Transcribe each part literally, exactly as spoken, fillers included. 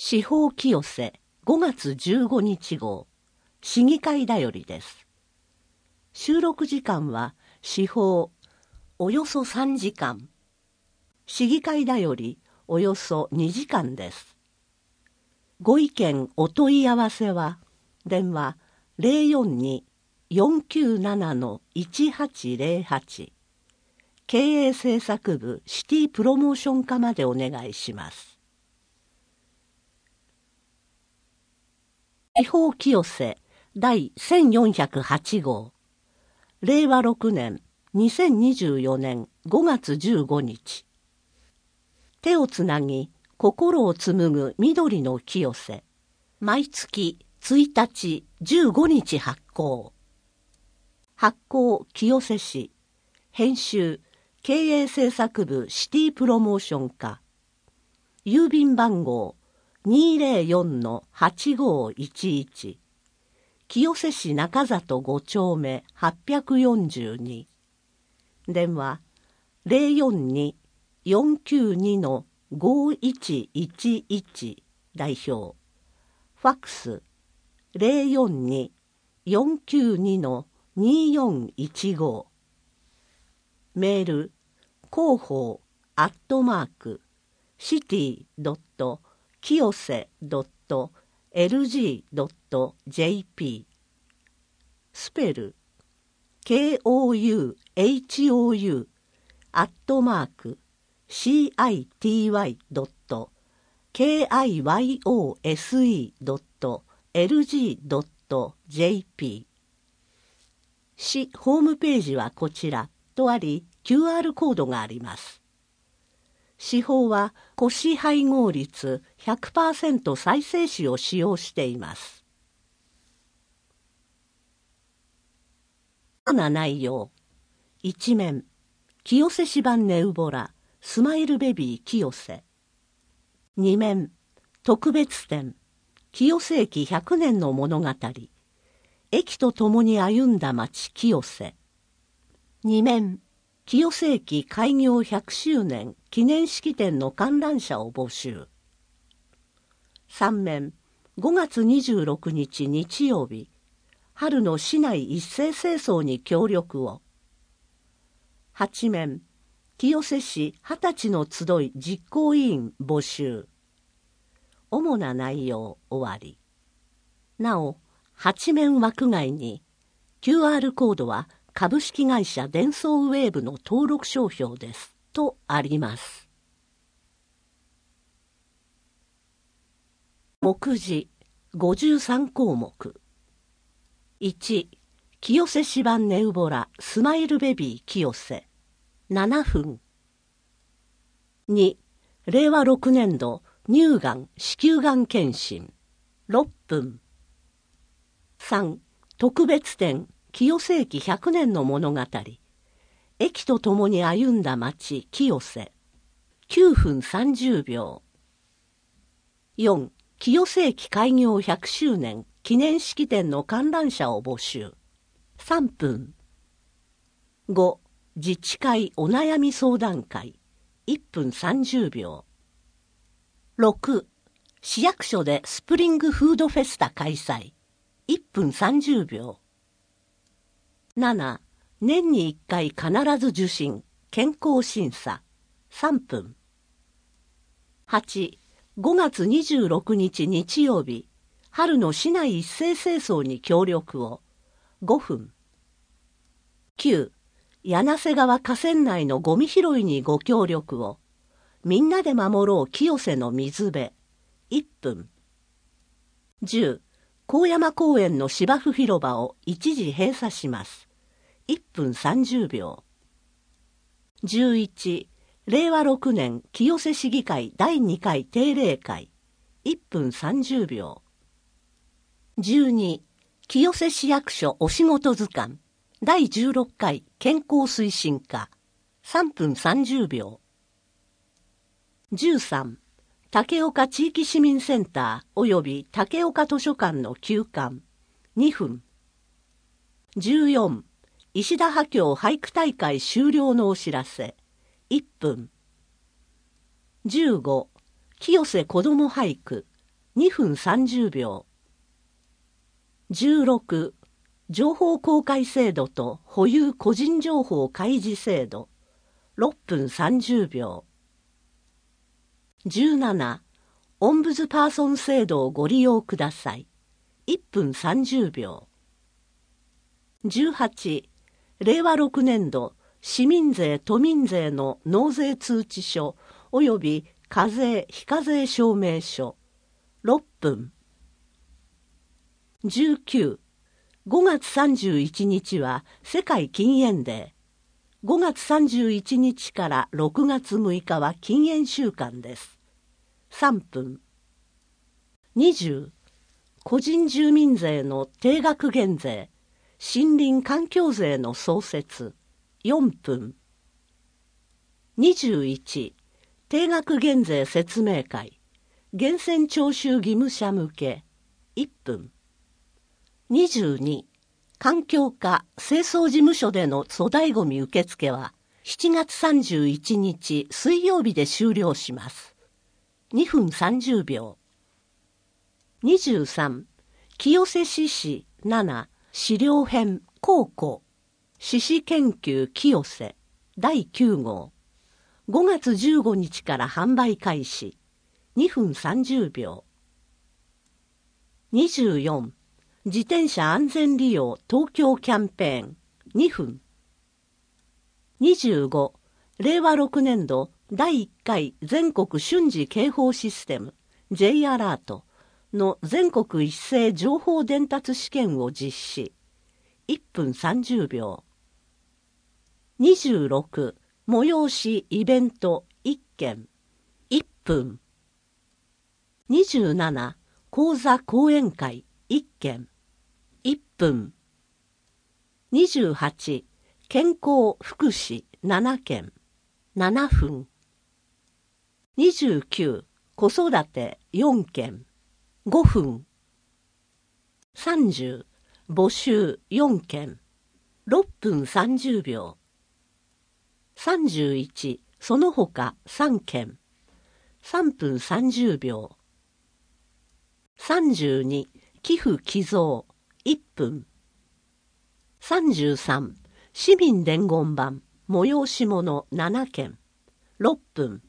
司法清瀬ごがつじゅうごにち号市議会だよりです。収録時間は司法およそさんじかん、市議会だよりおよそにじかんです。ご意見お問い合わせは電話 ゼロよんに よんきゅうなな いちはちゼロはち 経営政策部シティプロモーション課までお願いします。司法清瀬第せんよんひゃくはち号れいわろくねんにせんにじゅうよねんごがつじゅうごにち。手をつなぎ心を紡ぐ緑の清瀬、毎月ついたちじゅうごにち発行。発行清瀬市、編集経営政策部シティプロモーション課、郵便番号 にーぜろよん はちごいちいち、清瀬市中里ご丁目はっぴゃくよんじゅうに、電話 ゼロよんに よんきゅうに ごいちいちいち 代表、ファックス ゼロよんに よんきゅうに によんいちご、メール広報アットマークシティドット清瀬ドットエルジードットジェーピー、スペル ケーオーユーエイチオーユー アットマーク シーアイティーワイ ドット ケーアイワイオーエスイー ドット エルジー ドット ジェーピー。市ホームページはこちらとあり キューアール コードがあります。司法は戸市配合率 ひゃくパーセント 再生紙を使用しています。な内容。一面、清瀬市版ネウボラスマイルベビー清瀬。二面、特別展清瀬駅ひゃくねんの物語、駅とともに歩んだ町清瀬。二面、清瀬駅開業ひゃくしゅうねん記念式典の観覧車を募集。三面、ごがつにじゅうろくにち日曜日、春の市内一斉清掃に協力を。八面、清瀬市二十歳の集い実行委員募集。主な内容終わり。なお、八面枠外に キューアール コードは株式会社デンソーウェーブの登録商標ですとあります。目次ごじゅうさんこうもく。いち、清瀬市版ネウボラスマイルベビー清瀬ななふん。に、れいわろくねんど乳がん子宮がん検診ろっぷん。さん、特別展清瀬駅ひゃくねんの物語、駅とともに歩んだ町清瀬きゅうふんさんじゅうびょう。よん、清瀬駅開業ひゃくしゅうねん記念式典の観覧車を募集さんぷん。ご、自治会お悩み相談会いっぷんさんじゅうびょう。ろく、市役所でスプリングフードフェスタ開催いっぷんさんじゅうびょう。なな、年にいっかい必ず受診健康審査さんぷん。はち、ごがつにじゅうろくにち日曜日、春の市内一斉清掃に協力をごふん。きゅう、柳瀬川河川内のゴミ拾いにご協力をみんなで守ろう清瀬の水辺いっぷん。じゅう、高山公園の芝生広場を一時閉鎖しますいっぷんさんじゅうびょう。じゅういち、れいわろくねん清瀬市議会だいにかい定例会いっぷんさんじゅうびょう。じゅうに、清瀬市役所お仕事図鑑だいじゅうろっかい健康推進課さんぷんさんじゅうびょう。じゅうさん、竹岡地域市民センターおよび竹岡図書館の休館にふん。じゅうよん、石田波郷俳句大会終了のお知らせいっぷん。じゅうご、清瀬子ども俳句にふんさんじゅうびょう。じゅうろく、情報公開制度と保有個人情報開示制度、ろっぷんさんじゅうびょう。じゅうなな、オンブズパーソン制度をご利用ください。いっぷんさんじゅうびょう。じゅうはち、れいわろくねんど市民税・都民税の納税通知書及び課税・非課税証明書、ろっぷん。じゅうきゅう、ごがつさんじゅういちにちは世界禁煙デー。ごがつさんじゅういちにちからろくがつむいかは禁煙週間です。さんぷん。にじゅう、個人住民税の定額減税、森林環境税の創設、よんぷん。にじゅういち、定額減税説明会、源泉徴収義務者向け、いっぷん。にじゅうに、環境課清掃事務所での粗大ごみ受付はしちがつさんじゅういちにち水曜日で終了します。にふんさんじゅうびょう。にじゅうさん、清瀬市市なな資料編考古市史研究清瀬だいきゅうごう、ごがつじゅうごにちから販売開始、にふんさんじゅうびょう。にじゅうよん、自転車安全利用東京キャンペーン、にふん。にじゅうご、れいわろくねんどだいいっかい全国瞬時警報システム J アラートの全国一斉情報伝達試験を実施、いっぷんさんじゅうびょう。にじゅうろく、催しイベントいっけん、いっぷん。にじゅうなな、講座講演会いっけん、いっぷん。にじゅうはち、健康福祉ななけん、ななふん。にじゅうきゅう、子育てよんけん、ごふん。さんじゅう、募集よんけん、ろっぷんさんじゅうびょう。さんじゅういち、その他さんけん、さんぷんさんじゅうびょう。さんじゅうに、寄付寄贈いっぷん。さんじゅうさん、市民伝言板催し物ななけん、ろっぷん。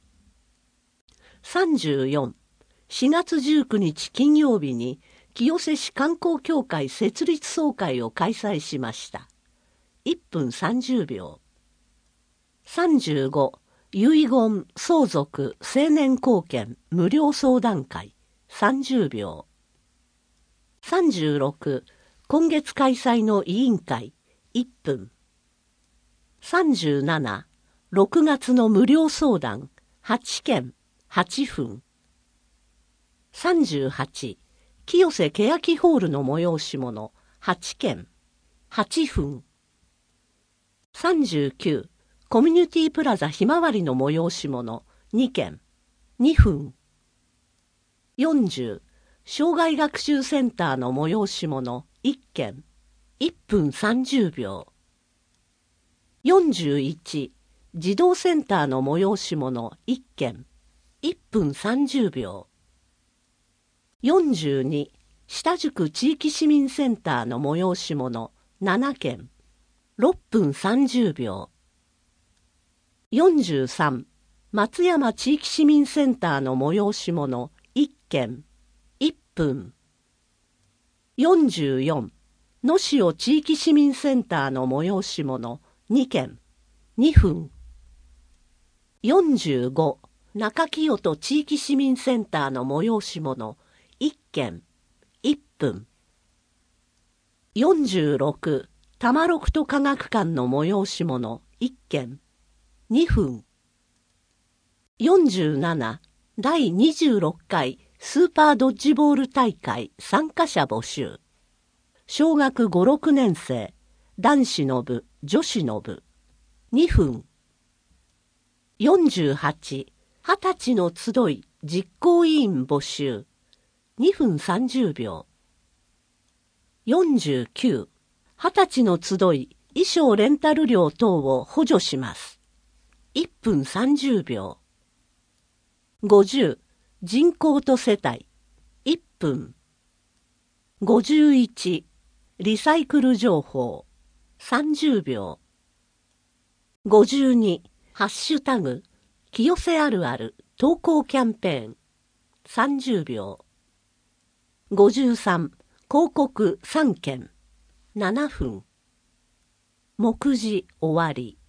さんじゅうよん、しがつじゅうくにち金曜日に清瀬市観光協会設立総会を開催しました。いっぷんさんじゅうびょう。さんじゅうご、遺言相続成年後見無料相談会さんじゅうびょう。さんじゅうろく、今月開催の委員会いっぷん。さんじゅうなな、ろくがつの無料相談はちけんはちふん。さんじゅうはち、清瀬欅ホールの催し物はちけんはちふん。さんじゅうきゅう、コミュニティプラザひまわりの催し物にけんにふん。よんじゅう、障害学習センターの催し物いっけんいっぷんさんじゅうびょう。よんじゅういち、児童センターの催し物いっけんいっぷんさんじゅうびょう。よんじゅうに、下宿地域市民センターの催し物ななけんろっぷんさんじゅうびょう。よんじゅうさん、松山地域市民センターの催し物いっけんいっぷん。よんじゅうよん、野潮地域市民センターの催し物にけんにふん。よんじゅうご、中清戸地域市民センターの催し物いっけんいっぷん。よんじゅうろく、多摩六都科学館の催し物いっけんにふん。よんじゅうなな、だいにじゅうろっかいスーパードッジボール大会参加者募集。小学ご、ろくねんせい、男子の部、女子の部、にふん。よんじゅうはち、はたちの集い実行委員募集、にふんさんじゅうびょう。よんじゅうきゅう、はたちの集い衣装レンタル料等を補助します。いっぷんさんじゅうびょう。ごじゅう、人口と世帯分。ごじゅういち、リサイクル情報、さんじゅうびょう。ごじゅうに、ハッシュタグ、清瀬あるある投稿キャンペーン、さんじゅうびょう。ごじゅうさん、広告さんけん、ななふん。目次終わり。